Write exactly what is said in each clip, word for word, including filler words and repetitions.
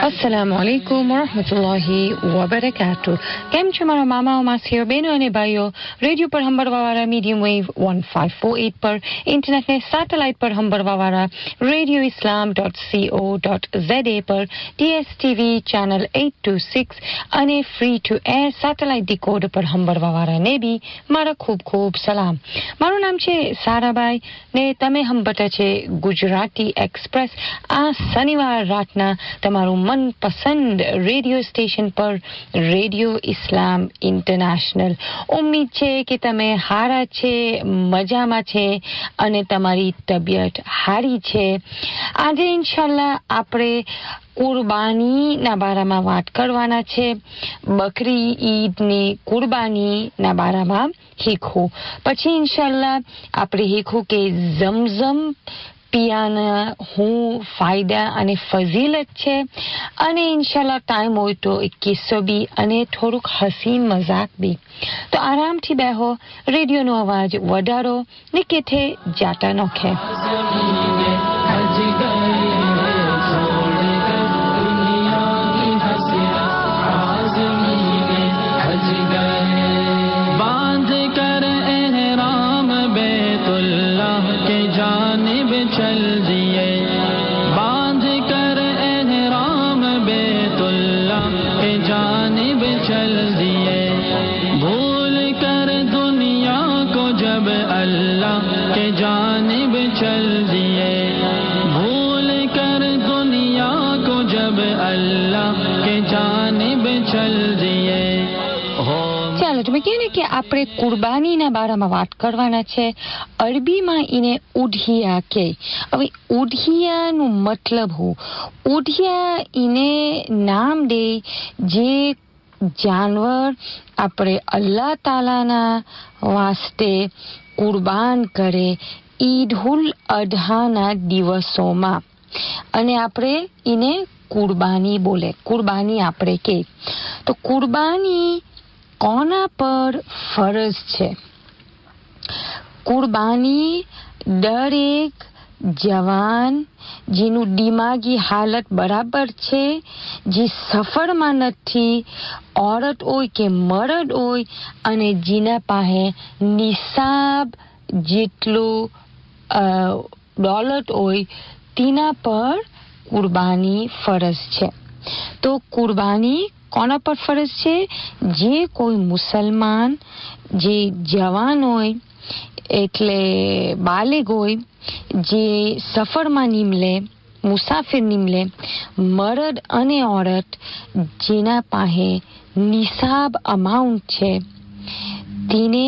अस्सलामु अलैकुम वरहमतुल्लाहि वबरकातुह. કેમ છો મારા મામાઓ, માસીઓ, બહેનો અને ભાઈઓ? રેડિયો પર સાંભળવાવાળા medium wave one five four eight પર, ઇન્ટરનેટને સેટેલાઇટ પર સાંભળવાવાળા radio Islam dot C O dot Z પર, TSTV channel eight two six અને free to air satellite decoder પર સાંભળવાવાળાને બી મારા ખૂબ ખૂબ સલામ. મારું નામ છે સારાબાઈ ને તમે સાંભળતા છે ગુજરાતી એક્સપ્રેસ. આ શનિવાર રાતના તમારું મનપસંદ રેડિયો સ્ટેશન પર, રેડિયો ઇસ્લામ ઇન્ટરનેશનલ. ઉમ્મીદ છે કે તમે હારા છે, મજામાં છે અને તમારી તબિયત હારી છે. આજે ઇન્શાલ્લાહ આપણે કુરબાનીના બારામાં વાત કરવાના છે. બકરી ઈદની કુરબાનીના બારામાં શીખવું. પછી ઇન્શાલ્લાહ આપણે શીખવું કે ઝમઝમ પિયાના હું ફાયદા અને ફઝીલત છે, અને ઇન્શાલ્લાહ ટાઈમ હોય તો એક કિસ્સો બી અને થોડુંક હસીન મજાક બી. તો આરામથી બેહો, રેડિયોનો અવાજ વધારો ને કેથે જાતા નોખે. કે આપણે કુરબાનીના બારામાં વાત કરવાના છે. અરબીમાં એને ઉઢિયા કે. હવે ઉઢિયાનું મતલબ હું ઉઢિયા એને નામ દે જે જાનવર આપણે અલ્લાહ તાલાના વાસ્તે કુરબાન કરે ઈદ ઉલ અધહાના દિવસોમાં, અને આપણે એને કુરબાની બોલે. કુરબાની આપણે કે. તો કુરબાની કોના પર ફરજ છે? કુરબાની દરેક જવાન જેનું દિમાગી હાલત બરાબર છે, જે સફરમાં નથી, ઓરત હોય કે મર્દ હોય, અને જેના પાસે નિસાબ જેટલું દોલત હોય તેના પર કુરબાની ફરજ છે. તો કુરબાની કોના પર ફરજ છે? જે કોઈ મુસલમાન જે જવાન હોય એટલે બાલિગ હોય, જે સફરમાં નીમલે, મુસાફિર નીમલે, મર્દ અને ઓરત જેના પાસે નિસાબ અમાઉન્ટ છે, તેને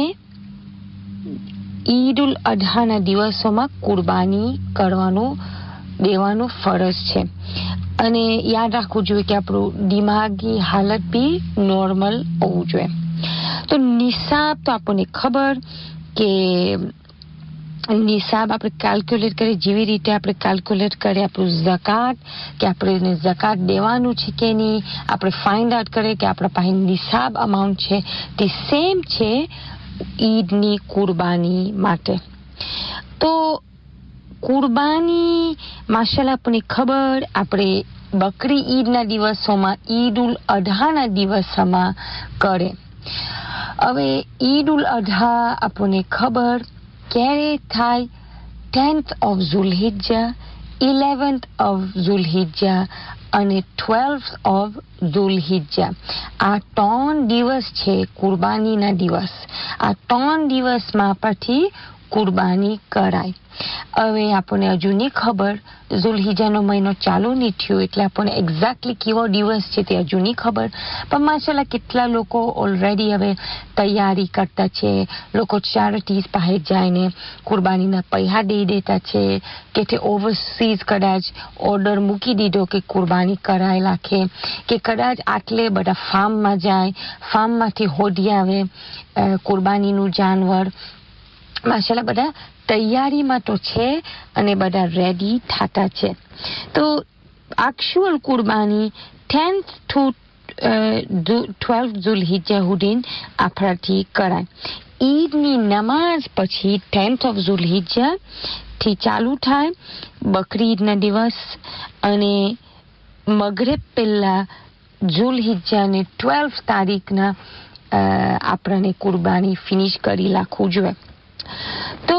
ઈદ ઉલ અધહાના દિવસોમાં કુરબાની કરવાનું દેવાનું ફરજ છે. અને યાદ રાખવું જોઈએ કે આપણું દિમાગી હાલત બી નોર્મલ હોવું જોઈએ. તો નિસાબ તો આપણને ખબર કે નિસાબ આપણે કેલ્ક્યુલેટ કરીએ, જેવી રીતે આપણે કેલ્ક્યુલેટ કરીએ આપણું ઝકાત, કે આપણે ઝકાત દેવાનું છે કે નહીં, આપણે ફાઇન્ડ આઉટ કરીએ કે આપણા પાસે નિસાબ અમાઉન્ટ છે, તે સેમ છે ઈદની કુરબાની માટે. તો કુરબાની માશાલ્લાહ આપણને ખબર, આપણે બકરી ઈદના દિવસોમાં, ઈદ ઉલ અધહાના દિવસોમાં કરે. હવે ઈદ ઉલ અધહા આપણને ખબર ક્યારે થાય? ટેન્થ ઓફ ઝુલહિજ્જા, ઇલેવન્થ ઓફ ઝુલહિજ્જા અને ટ્વેલ્થ ઓફ ઝુલહિજ્જા. આ ત્રણ દિવસ છે કુરબાનીના દિવસ. આ ત્રણ દિવસમાં પછી કુરબાની કરાય. હવે આપણને હજુ નહીં ખબર, ઝુલહિજાનો મહિનો ચાલુ નહીં થયો એટલે આપણને એક્ઝેક્ટલી કેવો દિવસ છે તે હજુ નહીં ખબર. પણ માશાલ્લાહ કેટલા લોકો ઓલરેડી હવે તૈયારી કરતા છે. લોકો ચેરિટીઝ પાસે જઈને કુરબાનીના પૈસા દઈ દેતા છે, કે તે ઓવરસીઝ કદાચ ઓર્ડર મૂકી દીધો કે કુરબાની કરાય રાખે, કે કદાચ આટલે બધા ફાર્મમાં જાય, ફાર્મમાંથી હોડી આવે કુરબાનીનું જાનવર. માશાલ્લાહ બધા તૈયારીમાં તો છે અને બધા રેડી થતા છે. તો actual કુરબાની ટેન્થ ટુ ટ્વેલ્થ ઝુલહિજ્જા હુદીન આપણાથી કરાય. ઈદની નમાઝ પછી ટેન્થ ઓફ ઝુલહિજ્જા થી ચાલુ થાય બકરી ઈદના દિવસ, અને મગરિબ પહેલા જુલહિજ્જાની ટ્વેલ્થ તારીખના આપણને કુરબાની ફિનિશ કરી રાખવું જોઈએ. તો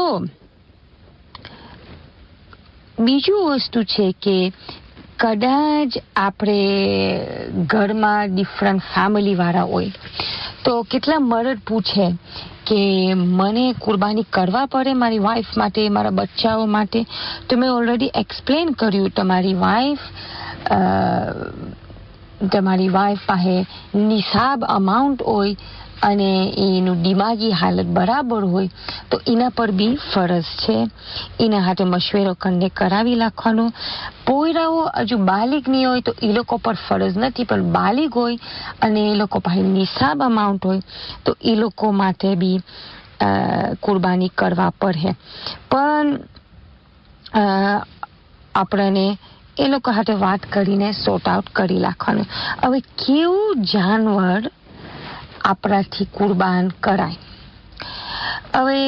બીજું વસ્તુ છે કે કદાચ આપણે ઘરમાં ડિફરન્ટ ફેમિલી વાળા હોય તો કેટલા મર્દ પૂછે કે મને કુરબાની કરવા પડે મારી વાઈફ માટે, મારા બચ્ચાઓ માટે. તો મેં ઓલરેડી એક્સપ્લેન કર્યું, તમારી વાઈફ તમારી વાઈફ પાસે નિસાબ અમાઉન્ટ હોય અને એનું દિમાગી હાલત બરાબર હોય તો એના પર બી ફરજ છે. એના હાથે મશવરો કરીને કરાવી નાખવાનો. પોયરાઓ હજુ બાલિગ નહીં હોય તો એ લોકો પર ફરજ નથી, પણ બાલિગ હોય અને એ લોકો પાસે નિસાબ અમાઉન્ટ હોય તો એ લોકો માટે બી કુરબાની કરવા પડે. પણ આપણને એ લોકો સાથે વાત કરીને સોર્ટ આઉટ કરી નાખવાનું. હવે કેવું જાનવર આપણાથી કુરબાન કરાય? હવે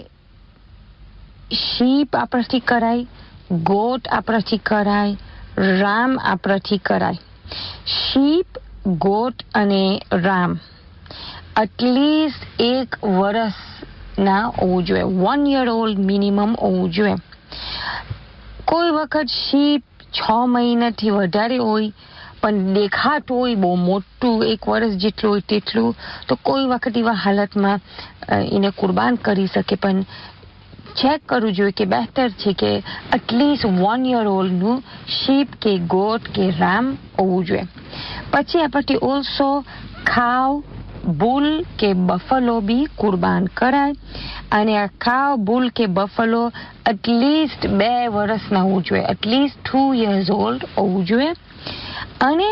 શીપ આપણાથી કરાય, ગોટ આપણાથી કરાય, રામ આપણાથી કરાય. શીપ, ગોટ અને રામ એટલીસ્ટ એક વર્ષના હોવું જોઈએ, વન યર ઓલ્ડ મિનિમમ હોવું જોઈએ. કોઈ વખત શીપ છ મહિનાથી વધારે હોય પણ દેખાતું હોય બહુ મોટું, એક વર્ષ જેટલું હોય તેટલું, તો કોઈ વખત એવા હાલતમાં એને કુરબાન કરી શકે. પણ ચેક કરવું જોઈએ કે બહેતર છે કે એટલીસ્ટ વન યર ઓલ્ડનું શીપ કે ગોટ કે રામ હોવું જોઈએ. પછી આપણાથી ઓલ્સો ખાવ, બુલ કે બફલો બી કુરબાન કરાય. અને આ ખાવ, બુલ કે બફલો એટલીસ્ટ બે વર્ષના હોવું જોઈએ, એટલીસ્ટ ટુ યર્સ ઓલ્ડ હોવું જોઈએ. અને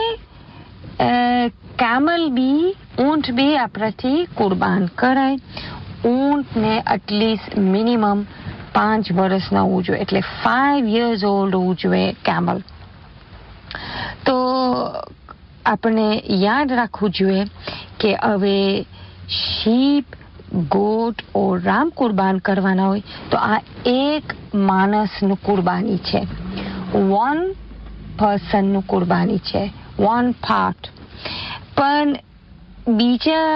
કેમલ બી, ઊંટ બી આપણાથી કુરબાન કરાય. ઊંટને એટલીસ્ટ મિનિમમ પાંચ વર્ષના હોવું જોઈએ, એટલે ફાઈવ યર્સ ઓલ્ડ હોવું જોઈએ કેમલ. તો આપણે યાદ રાખવું જોઈએ કે હવે શીપ, ગોટ ઓર રામ કુરબાન કરવાના હોય તો આ એક માણસનું કુરબાની છે, વન પર્સનનું કુરબાની છે, વન પાર્ટ. પણ બીજા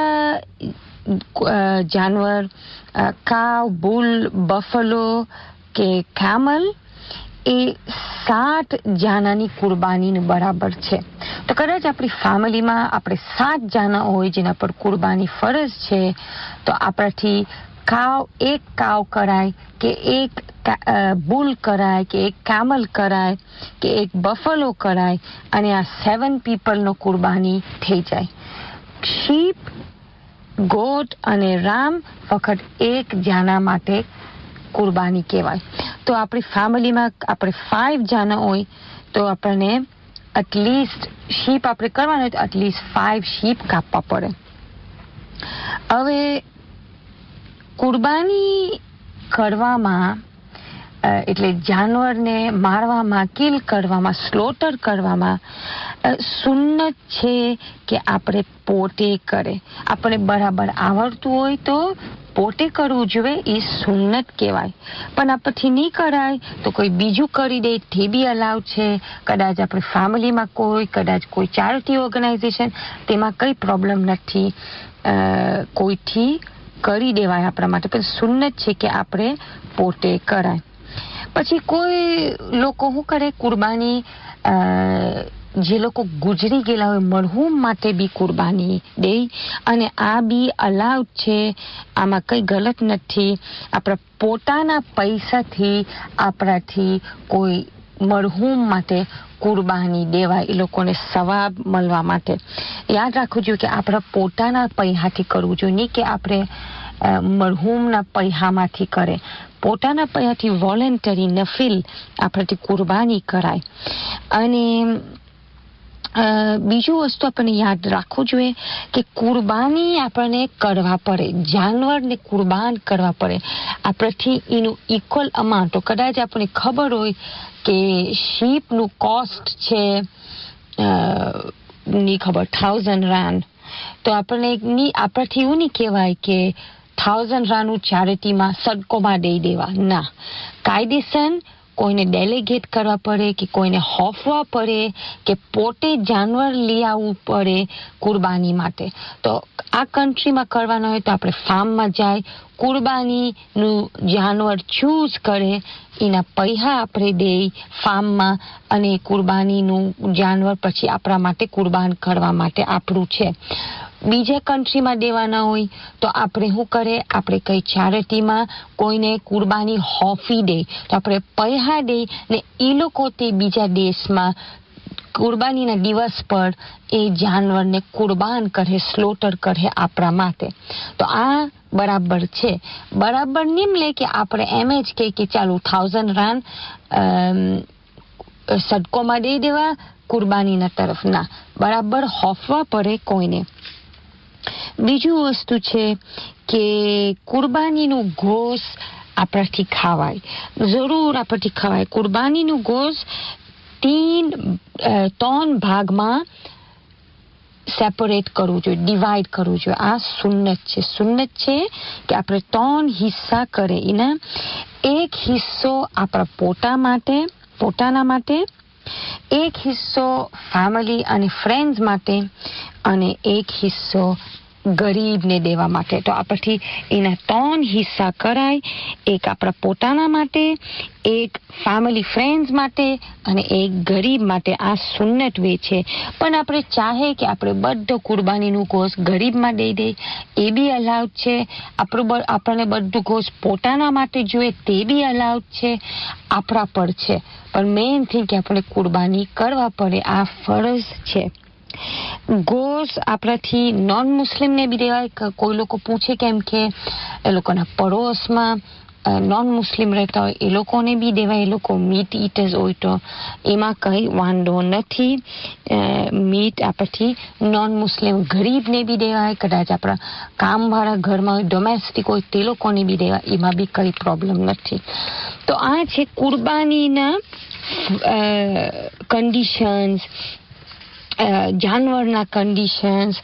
જાનવર કાવ, બુલ, બફલો કે કેમલ એ સાત જાનાની કુરબાની બરાબર છે. તો કદાચ આપણી ફેમિલીમાં આપણે સાત જાના હોય જેના પર કુરબાની ફરજ છે તો આપણાથી કાવ એક કાવ કરાય કે એક બુલ કરાય કે એક કેમલ કરાય કે એક બફલો કરાય અને આ સેવન પીપલનો કુરબાની થઈ જાય. શીપ, ગોટ અને રામ ફક્ત એક જાના માટે કુરબાની કહેવાય. તો આપણી ફેમિલીમાં આપણે ફાઈવ જાના હોય તો આપણને એટલીસ્ટ શીપ આપણે કરવાના હોય તો એટલીસ્ટ ફાઈવ શીપ કાપવા પડે. હવે કુરબાની કરવામાં એટલે જાનવરને મારવામાં, કિલ કરવામાં, સ્લોટર કરવામાં સુન્નત છે કે આપણે પોતે કરે. આપણે બરાબર આવડતું હોય તો પોતે કરવું જોઈએ, એ સુન્નત કહેવાય. પણ આપણથી નહીં કરાય તો કોઈ બીજું કરી દે તે બી અલાવ છે. કદાચ આપણી ફેમિલીમાં કોઈ, કદાચ કોઈ ચેરિટી ઓર્ગેનાઇઝેશન, તેમાં કઈ પ્રોબ્લેમ નથી, કોઈથી કરી દેવાય આપણા માટે. પણ સુન્નત છે કે આપણે પોતે કરાય. પછી કોઈ લોકો શું કરે, કુરબાની જે લોકો ગુજરી ગયેલા હોય મરહૂમ માટે બી કુરબાની દે અને આ બી અલાઉડ છે, આમાં કઈ ગલત નથી. આપણા પોતાના પૈસાથી આપણાથી કોઈ મરહૂમ માટે કુરબાની દેવાય, એ લોકોને સવાબ મળવા માટે. યાદ રાખવું જોઈએ કે આપણા પોતાના પૈસાથી કરવું જોઈએ, નહીં કે આપણે મરહૂમના પૈસામાંથી કરે. પોતાના પૈસાથી વોલેન્ટરી નફિલ આપણાથી કુરબાની કરાય. અને બીજું વસ્તુ આપણને યાદ રાખવું જોઈએ કે કુરબાની આપણને કરવા પડે, જાનવરને કુરબાન કરવા પડે આપણાથી એનું ઇક્વલ અમાઉન્ટ. તો કદાચ આપણને ખબર હોય કે શીપનું કોસ્ટ છે ની ખબર થાઉઝન્ડ રાન, તો આપણને આપણાથી એવું નહીં કહેવાય કે થાઉઝન્ડ રાનું ચેરિટીમાં સદકોમાં દઈ દેવા. ના, કાયદેસર કોઈને ડેલિગેટ કરવા પડે કે કોઈને હોફવા પડે કે પોતે જાનવર લઈ આવવું પડે કુરબાની માટે. તો આ કન્ટ્રીમાં કરવાનું હોય તો આપણે ફાર્મમાં જાય, કુરબાનીનું જાનવર ચૂઝ કરે, એના પૈસા આપણે દે ફાર્મમાં, અને કુરબાનીનું જાનવર પછી આપણા માટે કુરબાન કરવા માટે આપણું છે. બીજા કન્ટ્રીમાં દેવાના હોય તો આપણે શું કરે, આપણે કઈ ચેરિટીમાં કોઈને કુરબાની હોફી દે તો આપણે પૈસા દે ને એ લોકો તે બીજા દેશમાં કુરબાનીના દિવસ પર એ જાનવરને કુરબાન કરે, સ્લોટર કરે આપણા માટે. તો આ બરાબર છે. બરાબર નિમ લે કે આપણે એમ જ કે કે ચાલો થાઉઝન્ડ રાન સદકોમાં દઈ દેવા કુરબાનીના તરફ, ના, બરાબર હોફવા પડે કોઈને. બીજું વસ્તુ છે કે કુરબાનીનું ગોશ આપણાથી ખાવાય, જરૂર આપણાથી ખાવાય. કુરબાનીનું ગોશ તીન ત્રણ ભાગમાં સેપરેટ કરવું જોઈએ, ડિવાઈડ કરવું જોઈએ. આ સુન્નત છે. સુન્નત છે કે આપણે ત્રણ હિસ્સા કરે. એના એક હિસ્સો આપણા પોતા માટે પોતાના માટે, એક હિસ્સો ફેમિલી અને ફ્રેન્ડ્સ માટે, અને એક હિસ્સો ગરીબને દેવા માટે. તો આપણથી એના ત્રણ હિસ્સા કરાય, એક આપણા પોતાના માટે, એક ફેમિલી ફ્રેન્ડ્સ માટે, અને એક ગરીબ માટે. આ સુન્નત વે છે. પણ આપણે ચાહે કે આપણે બધો કુરબાનીનું ગોશ ગરીબમાં દઈ દે, એ બી અલાઉડ છે. આપણું આપણને બધું ગોશ પોતાના માટે જોઈએ, તે બી અલાઉડ છે. આપણા પર છે. પણ મેઇન થિંગ કે આપણે કુરબાની કરવા પડે, આ ફરજ છે. ગોશ આપણાથી નોન મુસ્લિમને બી દેવાય. કોઈ લોકો પૂછે કેમ કે એ લોકોના પડોશમાં નોન મુસ્લિમ રહેતા હોય, એ લોકોને બી દેવાય. એ લોકો મીટ ઈટર્સ હોય તો એમાં કઈ વાંધો નથી. મીટ આપણાથી નોન મુસ્લિમ ગરીબને બી દેવાય. કદાચ આપણા કામવાળા ઘરમાં હોય, ડોમેસ્ટિક હોય, તે લોકોને બી દેવાય. એમાં બી કઈ પ્રોબ્લેમ નથી. તો આ છે કુરબાનીના કન્ડિશન્સ, જાનવરના કન્ડિશન્સ.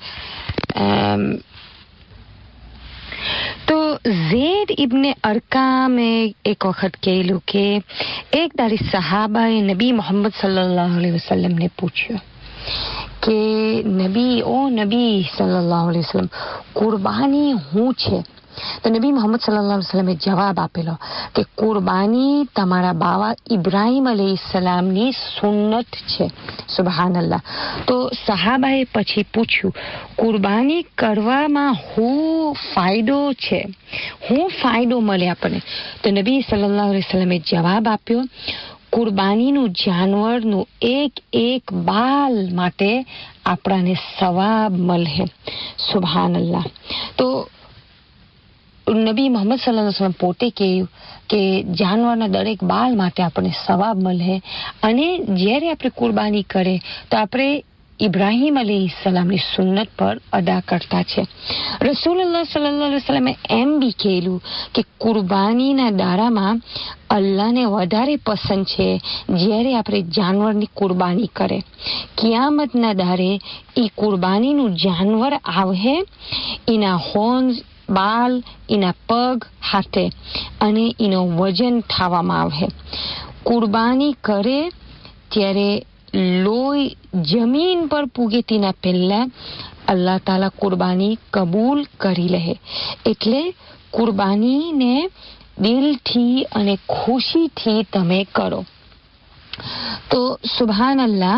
તો ઝેડ ઇબ્ને અરકામે એક વખત કહેલું કે એક દાડી સહાબાએ નબી મોહમ્મદ સલ્લલ્લાહુ અલૈહિ વસલ્લમને પૂછ્યું કે નબી, ઓ નબી સલ્લલ્લાહુ અલૈહિ વસલ્લમ, કુરબાની શું છે? તો નબી મોહમ્મદ સલ્લલ્લાહુ અલૈહિ વસલ્લમે જવાબ આપેલો કે કુરબાની તમારા બાવા ઇબ્રાહીમ અલૈહિસ્સલામની સુન્નત છે. સુબહાનલ્લાહ. તો સહાબાએ પછી પૂછ્યું, કુરબાની કરવામાં શું ફાયદો છે, શું ફાયદો મળે આપણને? તો નબી સલ્લલ્લાહુ અલૈહિ વસલ્લમે જવાબ આપ્યો, કુરબાનીનું જાનવરનું એક એક બાલ માટે આપણાને સવાબ મળે. સુબહાનલ્લાહ. તો નબી મોહમ્મદ સલ્લલ્લાહુ અલૈહિ વસલ્લમ પોતે કહ્યું કે જાનવરના દરેક બાલ માટે આપણને સવાબ મળે. અને જ્યારે આપણે કુરબાની કરે તો આપણે ઇબ્રાહીમ અલૈહિસ્સલામની સુન્નત પર અદા કરતા છે. રસૂલુલ્લાહ સલ્લલ્લાહુ અલૈહિ વસલ્લમે એમ બી કહેલું કે કુરબાનીના દાડામાં અલ્લાહને વધારે પસંદ છે જ્યારે આપણે જાનવરની કુરબાની કરે. કિયામતના દાડે એ કુરબાનીનું જાનવર આવે, એના હોર્ન્સ, બાલ, એના પગ હાથે, અને એનો વજન થવામાં આવે. કુરબાની કરે ત્યારે લોહી જમીન પર પૂગે તેના પહેલા અલ્લાહ તાલા કુરબાની કબૂલ કરી લે. એટલે કુરબાનીને દિલથી અને ખુશીથી તમે કરો. તો સુબહાનલ્લાહ,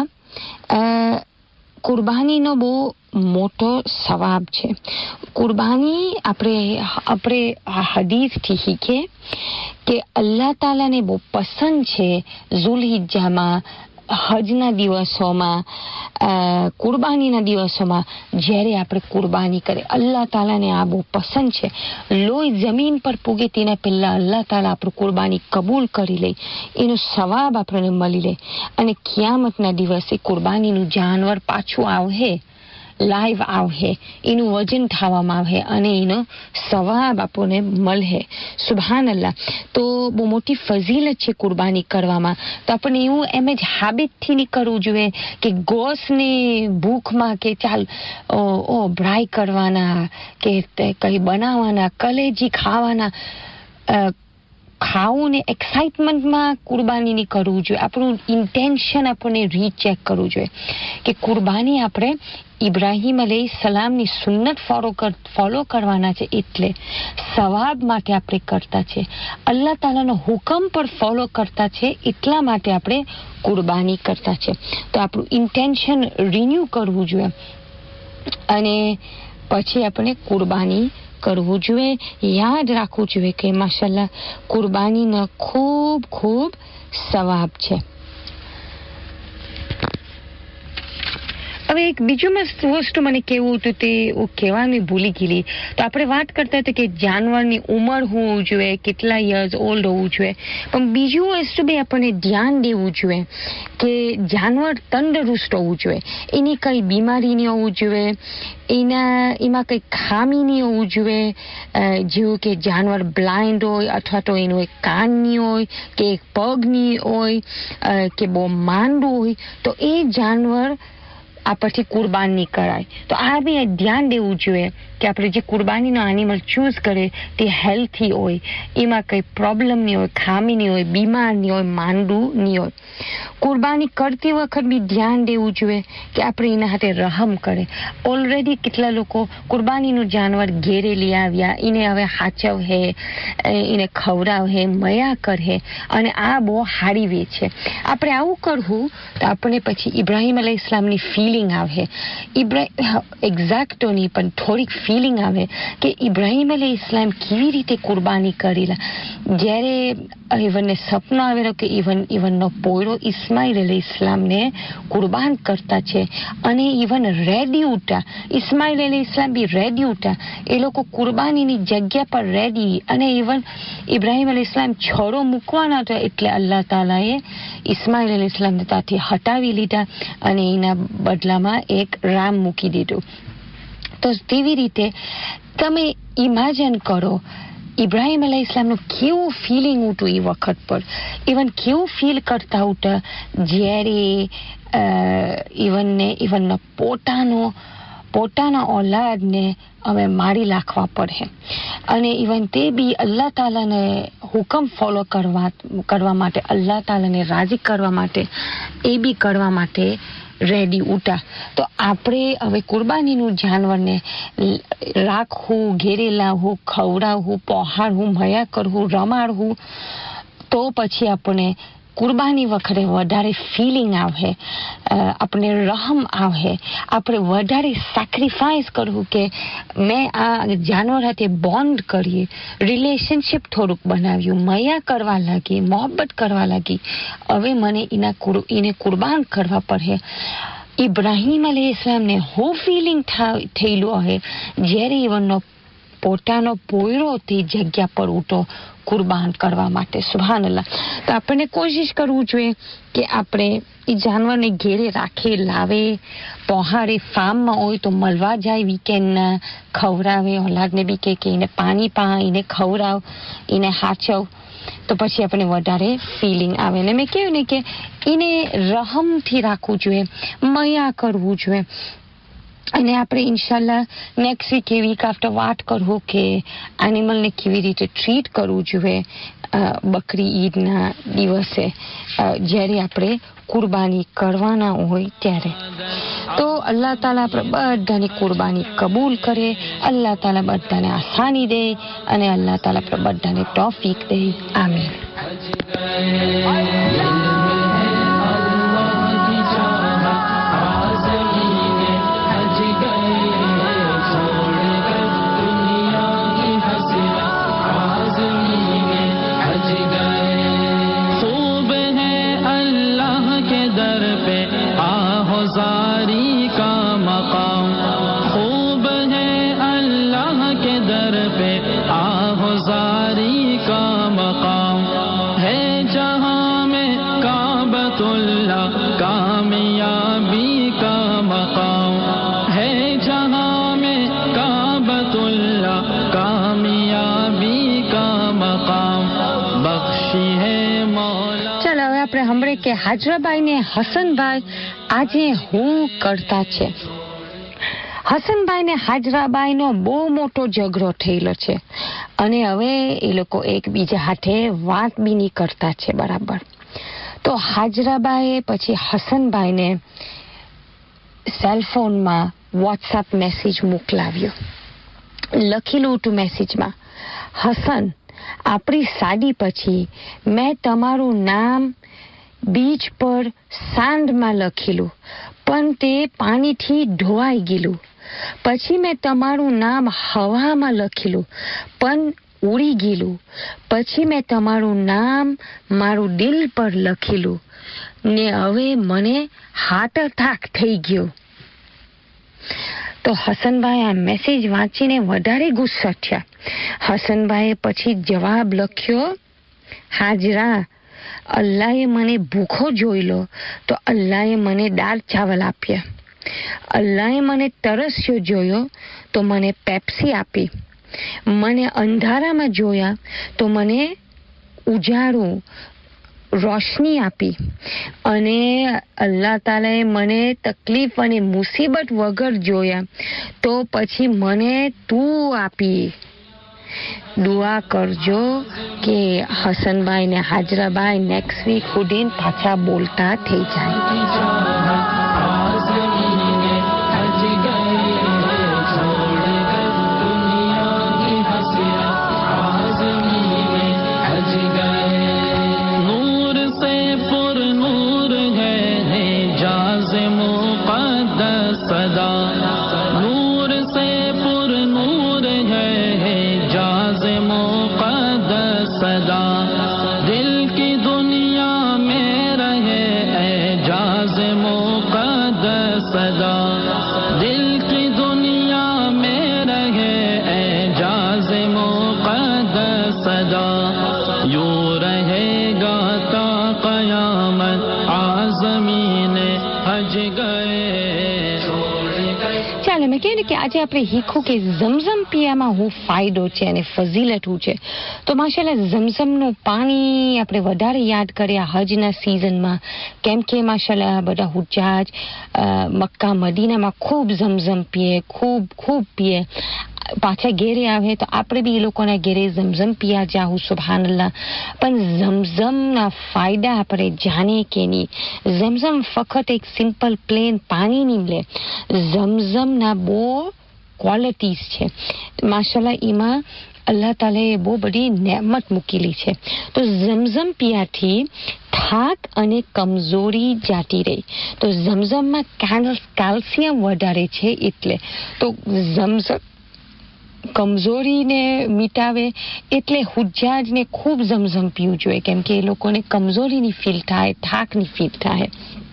કુરબાનીનો બહુ મોટો સવાબ છે. કુરબાની આપણે આપણે હદીસથી શીખે કે અલ્લાહ તાલાને બહુ પસંદ છે ઝુલહિજ્જામાં, હજના દિવસોમાં, કુરબાનીના દિવસોમાં જ્યારે આપણે કુરબાની કરે. અલ્લાહ તાલાને આ બહુ પસંદ છે. લોહી જમીન પર પૂગે તેના પહેલા અલ્લાહ તાલા આપણું કુરબાની કબૂલ કરી લે, એનો સવાબ આપણને મળી લે. અને કિયામતના દિવસે કુરબાનીનું જાનવર પાછું આવે, લાઈવ આવે, એનું વજન થવામાં આવે અને એનો સવાબ આપણને મળે. સુબહાનલ્લાહ. તો બહુ મોટી ફઝીલત છે કુરબાની કરવામાં. તો આપણને એવું એમ જ હાબિટથી નહીં કરવું જોઈએ કે ગોશની ભૂખમાં કે ચાલ ઓ બ્રાય કરવાના કે કઈ બનાવવાના, કલેજી ખાવાના. ખાવું ને એક્સાઇટમેન્ટમાં કુરબાની નહીં કરવું જોઈએ. આપણું ઇન્ટેન્શન આપણને રીચેક કરવું જોઈએ કે કુરબાની આપણે ઇબ્રાહીમ અલૈહિ સલામની સુન્નત ફોલો કર ફોલો કરવાના છે, એટલે સવાબ માટે આપણે કરતા છે. અલ્લાહ તાલાનો હુકમ પર ફોલો કરતા છે, એટલા માટે આપણે કુરબાની કરતા છે. તો આપણું ઇન્ટેન્શન રિન્યુ કરવું જોઈએ અને પછી આપણે કુરબાની કરવું જોઈએ. યાદ રાખવું જોઈએ કે માશાલ્લાહ કુરબાનીનો ખૂબ ખૂબ સવાબ છે. હવે એક બીજું વસ્તુ મને કેવું હતું તે હું કહેવાનું ભૂલી ગયેલી. તો આપણે વાત કરતા હતા કે જાનવરની ઉંમર હોવું જોઈએ, કેટલા યર્સ ઓલ્ડ હોવું જોઈએ, પણ બીજું વસ્તુ બી આપણને ધ્યાન દેવું જોઈએ કે જાનવર તંદુરસ્ત હોવું જોઈએ, એની કઈ બીમારી નહીં હોવું જોઈએ, એના એમાં કંઈ ખામી નહીં હોવું જોઈએ, જેવું કે જાનવર બ્લાઇન્ડ હોય અથવા તો એનું એક કાન નહીં હોય કે એક પગ નહીં હોય કે બહુ માંદું હોય, તો એ જાનવર આ પછી કુરબાન નહીં કરાય. તો આ બી ધ્યાન દેવું જોઈએ કે આપણે જે કુરબાનીનો એનિમલ ચૂઝ કરે તે હેલ્થી હોય, એમાં કંઈ પ્રોબ્લેમ નહીં હોય, ખામી નહીં હોય, બીમાર નહીં હોય, માંદું નહીં હોય. કુરબાની કરતી વખત બી ધ્યાન દેવું જોઈએ કે આપણે એના હાથે રહમ કરે. ઓલરેડી કેટલા લોકો કુરબાનીનું જાનવર ઘેરે લઈ આવ્યા, એને હવે હાચવ હે, એને ખવડાવ હે, મયા કરે અને આ બહુ હારી વે છે. આપણે આવું કરવું તો આપણે પછી ઇબ્રાહીમ અલૈહિ ઇસ્લામની ફિલિંગ આવે. ઇબ્રાહીમ એક્ઝેક્ટ નહીં પણ થોડીક ફિલિંગ આવે કે ઇબ્રાહીમ અલૈહિ ઇસ્લામ કેવી રીતે કુરબાની કરેલા. જ્યારે ઇવનને સપનો આવેલો કે ઇવન ઇવનનો પોયરો ઇસ્માઇલ અલૈહિ ઇસ્લામને કુરબાન કરતા છે અને ઇવન રેડી ઉઠા, ઇસ્માઇલ અલૈહિ ઇસ્લામ બી રેડી ઉઠા, એ લોકો કુરબાનીની જગ્યા પર રેડી, અને ઇવન ઇબ્રાહીમ અલૈહિ ઇસ્લામ છોડો મૂકવાના હતા એટલે અલ્લાહ તાલાએ ઇસ્માઇલ અલૈહિ ઇસ્લામને ત્યાંથી હટાવી લીધા અને એના બદલામાં એક રામ મૂકી દીધું. તો તેવી રીતે તમે ઇમેજિન કરો ઇબ્રાહીમ અલૈહિ ઇસ્લામનું કેવું ફિલિંગ હતું એ વખત પર, ઇવન કેવું ફીલ કરતા હતા જ્યારે ઇવનને ઇવનના પોતાનો પોતાના ઓલાદને હવે મારી નાખવા પડે અને ઇવન તે બી અલ્લાહ તાલાને હુકમ ફોલો કરવા કરવા માટે, અલ્લાહ તાલાને રાજી કરવા માટે, એ બી કરવા માટે રેડી ઉઠા. તો આપણે હવે કુરબાનીનું જાનવરને રાખવું, ઘેરે લાવવું, ખવડાવવું, પહોંચાડવું, મયા કરવું, રમાડવું, તો પછી આપણે કુરબાની વખતે વધારે ફિલિંગ આવે, આપણે રહમ આવે, આપણે વધારે સેક્રિફાઈસ કરવું કે મેં આ જાનવર સાથે બોન્ડ કરીએ, રિલેશનશીપ થોડુંક બનાવ્યું, મયા કરવા લાગી, મોહબ્બત કરવા લાગી, હવે મને એના એને કુરબાન કરવા પડે. ઇબ્રાહીમ અલૈહિ ઇસ્લામને હું ફિલિંગ થયેલું હે જ્યારે એવનનો પોતાનો પોયરો તે જગ્યા પર ઉઠો કુરબાન કરવા માટે. સુભાનઅલ્લાહ. તો આપણને કોશિશ કરવું જોઈએ કે આપણે એ જાનવરને ઘેરે રાખે, લાવે, પહોંચાડે, ફાર્મમાં હોય તો મળવા જાય વીકેન્ડના, ખવડાવે, ઓલાદને બી કે એને પાણી પા, એને ખવડાવ, એને હાચવ, તો પછી આપણે વધારે ફિલિંગ આવે. ને મેં કહ્યું ને કે એને રહમથી રાખવું જોઈએ, મયા કરવું જોઈએ. અને આપણે ઇન્શાલ્લાહ next week a week after વાત કરવું કે એનિમલને કેવી રીતે ટ્રીટ કરવું જોઈએ બકરી ઈદના દિવસે જ્યારે આપણે કુરબાની કરવાના હોય ત્યારે. તો અલ્લાહ તાલા આપણે બધાની કુરબાની કબૂલ કરે, અલ્લાહ તાલા બધાને આસાની દે અને અલ્લાહ તાલા આપણે બધાને તૌફીક દે. આમીન. કે હાજરાબાઈ ને હસનભાઈ આજે હું કરતા છે. હસનભાઈ ને હાજરાબાઈ નો બહુ મોટો ઝઘડો થયેલો છે અને હવે એ લોકો એકબીજા હાથે વાત બી નહીં કરતા છે બરાબર. તો હાજરાબાએ પછી હસનભાઈને સેલફોનમાં વોટ્સએપ મેસેજ મોકલાવ્યો. લખેલું હતું મેસેજમાં, હસન, આપણી સાડી પછી મેં તમારું નામ બીચ પર સાંડમાં લખેલું, પણ તે પાણીથી ધોવાઈ ગયેલું. પછી મેં તમારું નામ હવામાં લખેલું, પણ ઉડી ગયેલું. પછી મેં તમારું નામ મારું દિલ પર લખેલું ને હવે મને હાર્ટ એટેક થઈ ગયો. તો હસનભાઈ આ મેસેજ વાંચીને વધારે ગુસ્સા થયા. હસનભાઈએ પછી જવાબ લખ્યો, હાજરા, અલ્લાહે મને ભૂખો જોઈ લો તો અલ્લાહે મને દાળ ચાવલ આપ્યા. અલ્લાહે મને તરસ્યો જોયો તો મને પેપ્સી આપી. મને અંધારામાં જોયા તો મને ઉજાળું રોશની આપી. અને અલ્લાહ તાલાએ મને તકલીફ અને મુસીબત વગર જોયા તો પછી મને તું આપી. દુઆ કરજો કે હસનભાઈ ને હાજરાબાઈ નેક્સ્ટ વીક સુધી પાછા બોલતા થઈ જાય. ચાલે મેં કહ્યું ને કે આજે આપણે શીખું કે ઝમઝમ પીવામાં હું ફાયદો છે અને ફઝીલત હું છે. તો માશાલ્લાહ ઝમઝમનું પાણી આપણે વધારે યાદ કર્યા હજના સિઝનમાં, કેમ કે માશાલ્લાહ બધા હુજાજ મક્કા મદીનામાં ખૂબ ઝમઝમ પીએ, ખૂબ ખૂબ પીએ. પાછા ઘેરે આવે તો આપણે બી એ લોકોના ઘેરે ઝમઝમ પીયા જાઉં, સુબહાનલ્લાહ. પણ ઝમઝમના ફાયદા આપણે જાણીએ કે નહીં. ઝમઝમ ફક્ત એક સિમ્પલ પ્લેન પાણી નહીં લે, ઝમઝમના બહુ ક્વોલિટીઝ છે માશાલ્લાહ. એમાં અલ્લાહ તાલાએ બહુ બધી નેમત મૂકેલી છે. તો ઝમઝમ પીવાથી થાક અને કમજોરી જાતી રહી. તો ઝમઝમમાં કેલ્શિયમ વધારે છે એટલે તો ઝમઝમ કમજોરીને મિટાવે એટલે હુજાજને ખૂબ ઝમઝમ પીવું જોઈએ, કેમ કે એ લોકોને કમજોરીની ફીલ થાય, થાકની ફીલ થાય.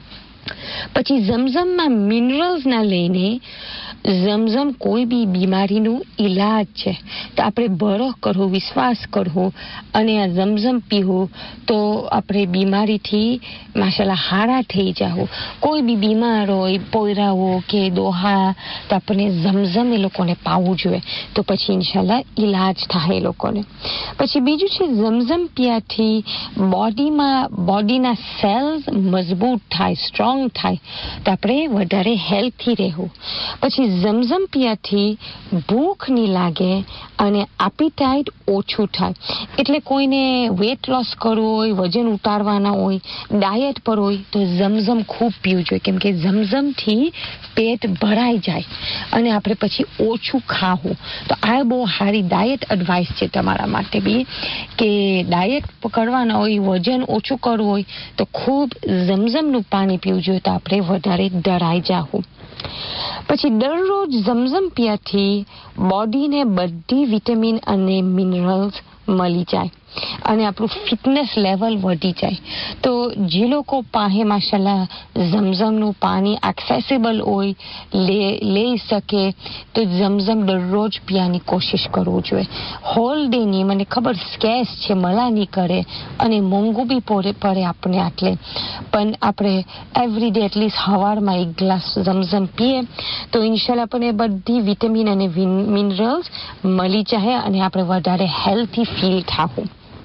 પછી ઝમઝમમાં મિનરલ્સ ના લઈને ઝમઝમ કોઈ બી બીમારીનું ઈલાજ છે. તો આપણે ભરોસ કરવો, વિશ્વાસ કરવો અને આ ઝમઝમ પીવું તો આપણે બીમારીથી માશાલ્લાહ હારા થઈ જાઓ. કોઈ બી બીમાર હોય, પોયરાઓ કે દોહા, તો આપણે ઝમઝમ એ લોકોને પાવું જોઈએ તો પછી ઇન્શાલ્લાહ ઈલાજ થાય એ લોકોને. પછી બીજું છે ઝમઝમ પીવાથી બોડીમાં બોડીના સેલ્સ મજબૂત થાય, સ્ટ્રોંગ થાય તો આપણે વધારે હેલ્થી રહેવું. પછી ઝમઝમ પીવાથી ભૂખ નહીં લાગે અને એપીટાઇટ ઓછું થાય. એટલે કોઈને વેટ લોસ કરવું હોય, વજન ઉતારવાના હોય, ડાયટ પર હોય તો ઝમઝમ ખૂબ પીવું જોઈએ, કેમ કે ઝમઝમથી પેટ ભરાઈ જાય અને આપણે પછી ઓછું ખાવું. તો આ બહુ સારી ડાયટ એડવાઇસ છે તમારા માટે બી કે ડાયટ કરવાના હોય, વજન ઓછું કરવું હોય તો ખૂબ ઝમઝમનું પાણી પીવું જોઈએ તો આપણે વધારે ડરાઈ જાવું. પછી દરરોજ ઝમઝમ પીવાથી બોડીને બધી વિટામિન અને મિનરલ્સ મળી જાય અને આપણું ફિટનેસ લેવલ વધી જાય. તો જે લોકો પાસે માશાલ્લાહ ઝમઝમનું પાણી એક્સેસિબલ હોય, લે લઈ શકે તો ઝમઝમ દરરોજ પીવાની કોશિશ કરવું જોઈએ. હોલ ડે ની મને ખબર સ્કેસ છે, મળા નહીં કરે અને મોંઘું બી પડે પડે આપણે આટલે, પણ આપણે એવરી ડે એટલીસ્ટ સવારમાં એક ગ્લાસ ઝમઝમ પીએ તો ઇન્શાલ્લાહ આપણને બધી વિટામિન અને મિનરલ્સ મળી જાય અને આપણે વધારે હેલ્થી ફીલ થાવું.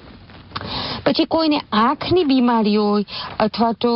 પછી કોઈને આંખની બીમારી હોય અથવા તો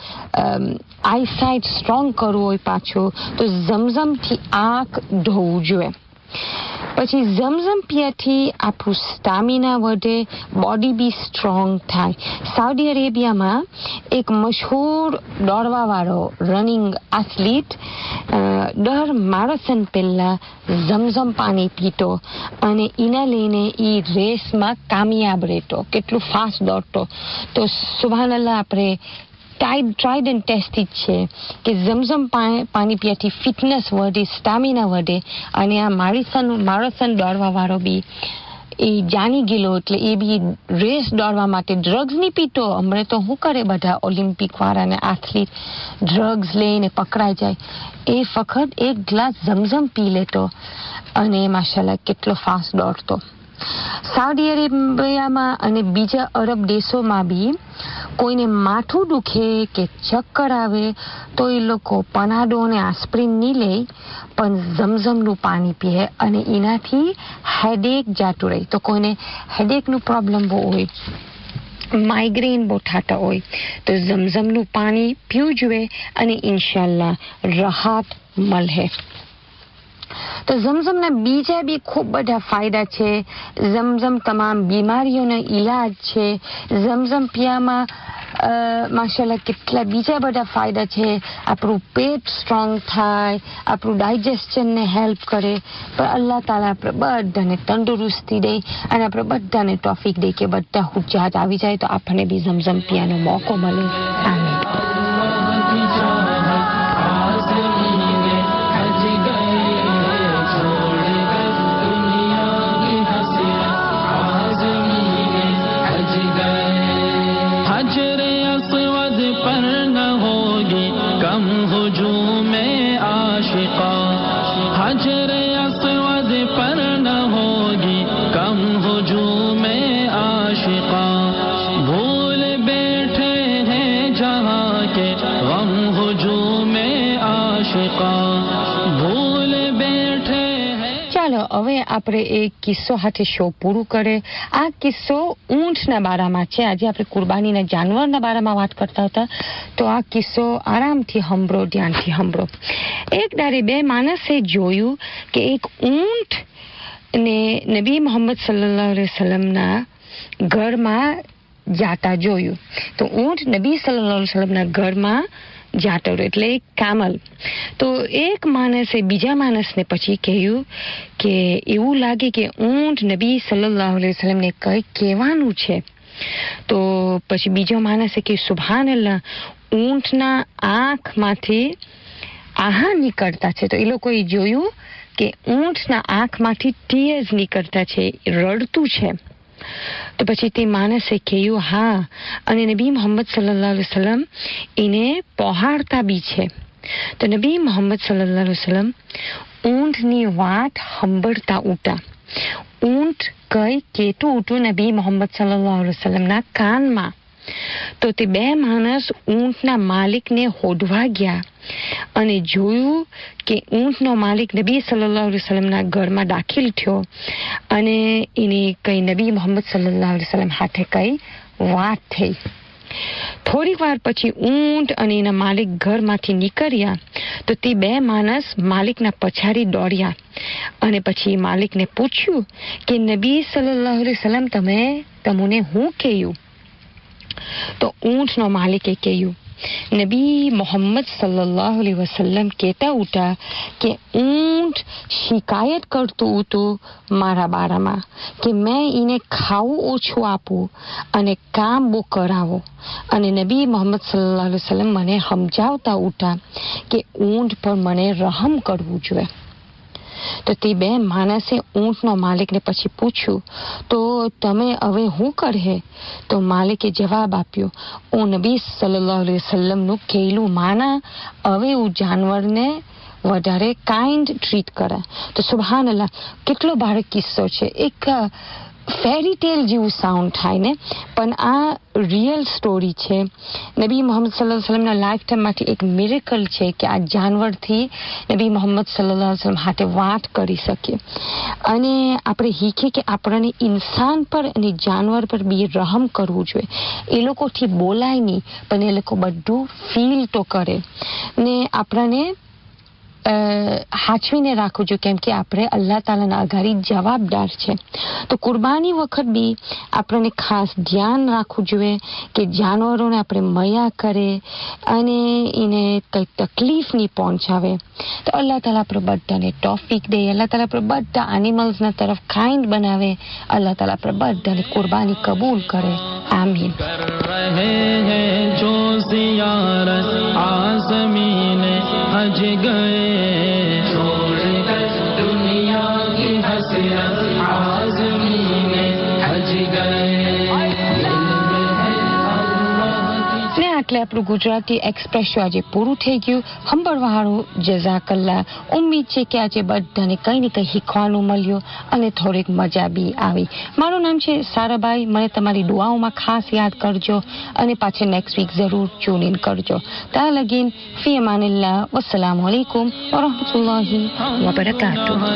આઈસાઇટ સ્ટ્રોંગ કરવું હોય પાછું તો ઝમઝમથી આંખ ધોવું જોઈએ. પછી ઝમઝમ પીવાથી આપણું સ્ટામિના વધે, બોડી બી સ્ટ્રોંગ થાય. સાઉદી અરેબિયામાં એક મશહૂર દોડવાવાળો રનિંગ એથ્લીટ દર મારાથોન પહેલા ઝમઝમ પાણી પીતો અને એના લઈને એ રેસમાં કામયાબ રહેતો, કેટલું ફાસ્ટ દોડતો. તો સુબહાનલ્લાહ, આપણે ટાઈડ ટ્રાઈડ એન્ડ ટેસ્ટેડ છે કે ઝમઝમ પાણી પીવાથી ફિટનેસ વધે, સ્ટામિના વધે. અને આ મારાથોન મારાથોન દોડવા વાળો બી એ જાણી ગયેલો, એટલે એ બી રેસ દોડવા માટે ડ્રગ્સ નહીં પીતો. હમણાં તો શું કરે બધા ઓલિમ્પિક વાળા ને એથ્લીટ, ડ્રગ્સ લઈને પકડાઈ જાય. એ ફક્ત એક ગ્લાસ ઝમઝમ પી લેતો અને માશાલ્લાહ કેટલો ફાસ્ટ દોડતો. સાઉદી અરેબિયામાં અને બીજા અરબ દેશોમાં બી કોઈને માથું દુખે કે ચક્કર આવે તો એ લોકો પનાડો અને આસ્પ્રિન નહીં લે, પણ ઝમઝમનું પાણી પીએ અને એનાથી હેડેક જાતું રહે. તો કોઈને હેડેકનું પ્રોબ્લેમ બહુ હોય, માઇગ્રેન બહુ થતા હોય, તો ઝમઝમનું પાણી પીવું જોઈએ અને ઇન્શાલ્લાહ રાહત મળે. તો ઝમઝમના બીજા બી ખૂબ બધા ફાયદા છે. ઝમઝમ તમામ બીમારીઓનો ઈલાજ છે. ઝમઝમ પીવામાં માશાલ્લાહ કેટલા બીજા બધા ફાયદા છે. આપણું પેટ સ્ટ્રોંગ થાય, આપણું ડાયજેસ્શનને હેલ્પ કરે. પણ અલ્લાહ તાલા આપણે બધાને તંદુરસ્તી દે અને આપણે બધાને ટોફિક દે કે બધા હુજાત આવી જાય તો આપણને બી ઝમઝમ પીવાનો મોકો મળે. આમીન. ચાલો હવે આપણે એક કિસ્સો સાથે શો પૂરું કરે. આ કિસ્સો ઊંટના બારામાં છે. આજે આપણે કુરબાનીના જાનવરના બારામાં વાત કરતા હતા, તો આ કિસ્સો આરામથી સાંભળો, ધ્યાનથી સાંભળો. એક દાડે બે માણસે જોયું કે એક ઊંટ ને નબી મોહમ્મદ સલ્લલ્લાહુ અલૈહિ વસલ્લમના ઘરમાં જાતા જોયું. તો ઊંટ નબી સલ્લલ્લાહુ અલૈહિ વસલ્લમના ઘરમાં જાતો, એટલે એક કામલ. તો એક માણસે બીજા માણસને પછી કહ્યું કે એવું લાગે કે ઊંટ નબી સલ્લલ્લાહુ અલૈહિ વસલ્લમને કંઈક કહેવાનું છે. તો પછી બીજો માણસે કહ્યું સુબહાનલ્લાહ, ઊંટના આંખમાંથી આહા નીકળતા છે. તો એ લોકોએ જોયું કે ઊંટના આંખમાંથી ટીયર્સ નીકળતા છે, રડતું છે. તો પછી તે માણસે કહ્યું હા, અને નબી મોહમ્મદ સલ્લલ્લાહુ અલૈહિ વસલ્લમ એને પહોંચાડતા બી છે. તો નબી મોહમ્મદ સલ્લલ્લાહુ અલૈહિ વસલ્લમ ઊંટની વાત સાંભળતા ઉઠા. ઊંટ કઈ કેતું ઉઠું નબી મોહમ્મદ સલ્લલ્લાહુ અલૈહિ વસલ્લમના કાનમાં. તો તે બે માણસ ઊંટના માલિકને હોદવા ગયા અને જોયું કે ઊંટનો માલિક નબી સલ્લલ્લાહુ અલૈહિ વસલ્લમના ઘરમાં દાખલ થયો અને એને કઈ નબી મોહમ્મદ સલ્લલ્લાહુ અલૈહિ વસલ્લમ સાથે કઈ વાત થઈ. થોડીક વાર પછી ઊંટ અને એના માલિક ઘરમાંથી નીકળ્યા. તો તે બે માણસ માલિકના પછાડી દોડ્યા અને પછી માલિકને પૂછ્યું કે નબી સલ્લલ્લાહુ અલૈહિ વસલ્લમ તમે તમને હું કહ્યું? તો ઊંટનો માલિકે કહ્યું, નબી મોહમ્મદ સલ્લલ્લાહુ અલૈહિ વસલ્લમ કહેતા ઉઠા કે ઊંટ શિકાયત કરતું હતું મારા બારામાં કે મેં એને ખાવું ઓછું આપું અને કામ બહુ કરાવો. અને નબી મોહમ્મદ સલ્લલ્લાહુ અલૈહિ વસલ્લમ મને સમજાવતા ઉઠા કે ઊંટ પર મને રહમ કરવું જોઈએ. તો તે બે માણસે ઊંટનો માલિકને પછી પૂછ્યું, તો તમે હવે શું કરે? તો માલિકે જવાબ આપ્યો, હું નબી સલ્લલ્લાહુ અલૈહિ વસલ્લમનું કહેલું માના, હવે હું જાનવરને વધારે કાઇન્ડ ટ્રીટ કરે. તો સુબહાનલ્લાહ, કેટલો બારીક કિસ્સો છે. એક ફેરી ટેલ જેવું સાઉન્ડ થાય ને, પણ આ રિયલ સ્ટોરી છે. નબી મોહમ્મદ સલ્લલ્લાહુ અલૈહિ વસલ્લમના લાઈફ ટાઈમમાંથી એક મિરેકલ છે કે આ જાનવરથી નબી મોહમ્મદ સલ્લલ્લાહુ અલૈહિ વસલ્લમ સાથે વાત કરી શકીએ. અને આપણે શીખીએ કે આપણને ઇન્સાન પર અને જાનવર પર બી રહમ કરવું જોઈએ. એ લોકોથી બોલાય નહીં, પણ એ લોકો બધું ફીલ તો કરે ને આપણને હાચવીને રાખવું જોઈએ, કેમ કે આપણે અલ્લાહ તાલાના અગાડી જવાબદાર છે. તો કુરબાની વખત બી આપણને ખાસ ધ્યાન રાખવું જોઈએ કે જાનવરોને આપણે મયા કરે અને એને કંઈ તકલીફ નહીં પહોંચાવે. તો અલ્લાહ તાલા આપણે બધાને તોફીક દે, અલ્લાહ તાલા આપણે બધા એનિમલ્સના તરફ કાઇન્ડ બનાવે, અલ્લાહ તાલા આપણે બધાને કુરબાની કબૂલ કરે. આમીન. हज गए छोड़कर दुनिया की हसरत आज़मी में हज ગए. આટલે આપણું ગુજરાતી એક્સપ્રેસ શો આજે પૂરું થઈ ગયું. હંબળવાળું જઝાકલ્લા. ઉમ્મીદ છે કે આજે બધાને કંઈ ને કંઈ શીખવાનું મળ્યું અને થોડીક મજા બી આવી. મારું નામ છે સારાભાઈ. મને તમારી દુઆઓમાં ખાસ યાદ કરજો અને પાછળ નેક્સ્ટ વીક જરૂર ટ્યુન ઇન કરજો. ત્યાં લગીન ફી અમાનિલ્લાહ. વસ્સલામુ અલૈકુમ વરહમતુલ્લાહિ વબરકાતુહ.